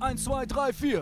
1, 2, 3, 4.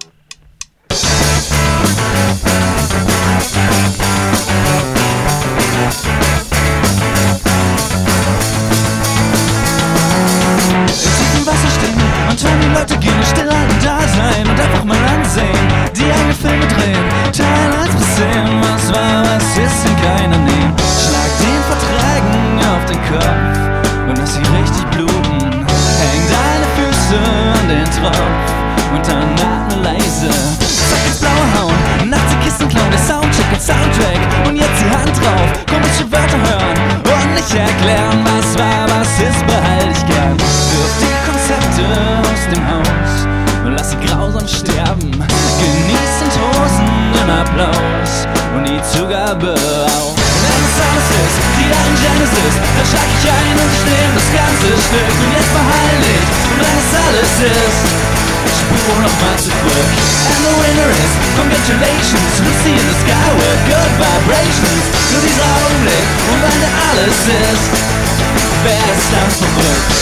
Wasser stehen und hören die Leute gehen, still und da sein und einfach mal ansehen, die eigene Filme drehen, Teil 1 bis 10, was war, was ist, denn keiner nehmen. Schlag den Verträgen auf den Kopf und lass sie richtig bluten, häng deine Füße an den Tropf und dann atme leise. Zack ins Blaue hauen, nachts die Kisten klauen, der Soundcheck und Soundtrack und jetzt die Hand drauf, komische Wörter hören und nicht erklären, was war, was ist, behalte ich gern. Wirf die Konzepte aus dem Haus und lass sie grausam sterben. Genieß den tosenden Applaus und die Zugabe auch. Wenn es alles ist, die Iron Genesis, dann schlag ich ein und ich nehm das ganze Stück. Und jetzt verheil dich, und wenn es alles ist, spur nochmal zurück. And the winner is, congratulations, Lucy in the sky with good vibrations. Nur dieser Augenblick, und wenn der alles ist, wer ist dann verrückt?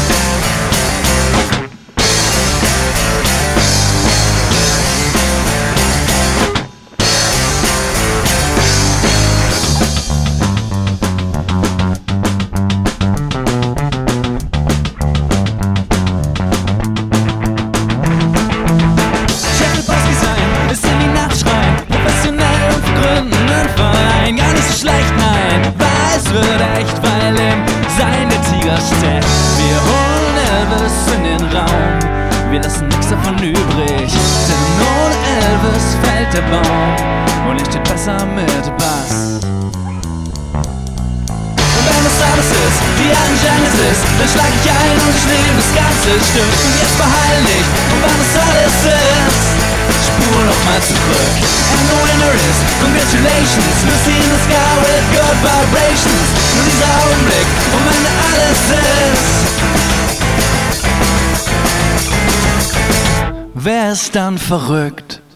Wird echt, weil im Sein der Tiger steckt. Wir holen Elvis in den Raum, wir lassen nichts davon übrig, denn ohne Elvis fällt der Baum und er steht besser mit Bass. Und wenn das alles ist, die Iron Genesis, dann schlag ich ein und ich nehme das ganze Stück. Und jetzt verheil dich, und wenn das alles ist, spur noch mal zurück. And the winner is, congratulations, Lucy in the sky with good vibrations. Nur dieser Augenblick, und wenn da alles ist, wer ist dann verrückt?